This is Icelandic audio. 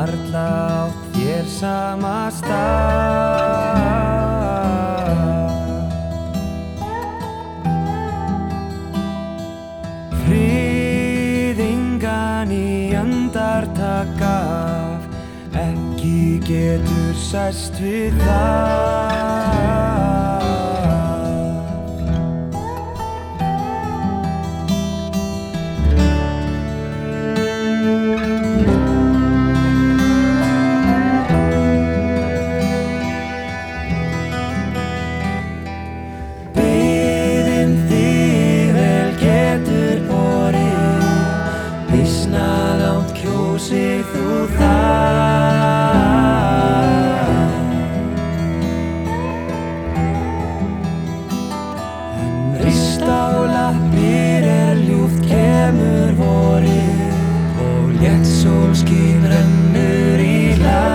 varla átt þér sama stað. Friðingan í andartak gaf, ekki getur sæst við það. Kjósið þú það, en rist á lappir ljúft kemur vorið og létt sólskin rennur í lag.